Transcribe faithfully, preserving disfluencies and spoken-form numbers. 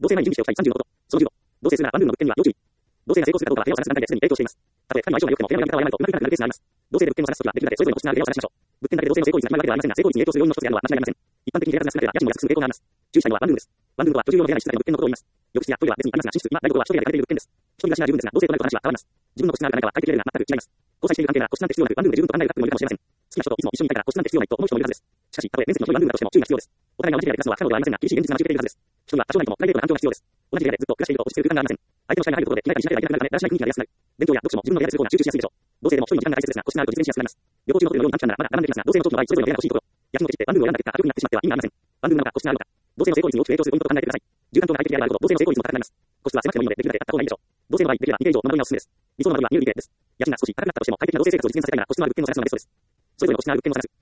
同性が準備しておきたいさんじゅうのこと。そのじゅうご、同性するなワンルームの物件には要注意。同性が成功するかどうかは部屋を探す段階ですでに影響しています。たとえ二人の相性が良くても部屋のやり方は誤らないとうまくいかなくなるケースがあります。同性で物件を探すときはできるだけそれぞれの個室がある部屋を探しましょう。物件だけで同性の成功率が決まるわけではありませんが、成功率に影響する要因の一つであるのは間違いありません。一般的に部屋数が少なければ家賃も安く済む傾向があります。注意したいのはワンルームです。ワンルームとは居住用の部屋内室内の物件のことを言います。浴室やトイレは別にありますが、寝室、今、台所は一人で借りている物件です。一人暮らしが十分ですが、同性となると話は変わります。自分の個室があるかないかは快適レベルが全く違います。交際している関係なら個室なんて必要なく、ワンルームで十分と考えるカップルもいるかもしれません。好きな人といつも一緒にいたいから個室なんて必要ないと思う人もいるはずです。しかし、たとえ面積の広いワンルームだとしても注意が必要です。お互いが同じ部屋で暮らすのは不可能ではありませんが、厳しい現実が待ち受けているはずです。人には多少なりともプライベートな環境が必要です。同じ部屋でずっと暮らしていると落ち着く空間がありません。相手の視界が入ることで気がかりしなければいけなくなるため、だらしない雰囲気が出やすくなる。勉強や読書も自分の部屋でする方が集中しやすいでしょう。同性でも一人の時間が大切ですが、個室があると実現しやすくなります。旅行中のホテルのように短期間ならまだ並んでいますが、同性の長期の場合、それぞれの部屋が欲しいところ。休みを切ってワンルームを選んだ結果、悪くなってしまっては意味がありません。ワンルームなのか個室があるのか。同性の成功率に大きく影響するポイントと考えてください。住環境が快適であるほど同性の成功率も高くなります。個室は狭くてもいいので、できるだけあった方がいいでしょう。同性の場合、できればにけ以上の間取りがおすすめです。理想の間取りはにエルディーケーです。家賃が少し高くなったとしても快適な同性生活を実現させたいなら個室のある物件を探すのがベストです。それぞれの個室がある物件を探す。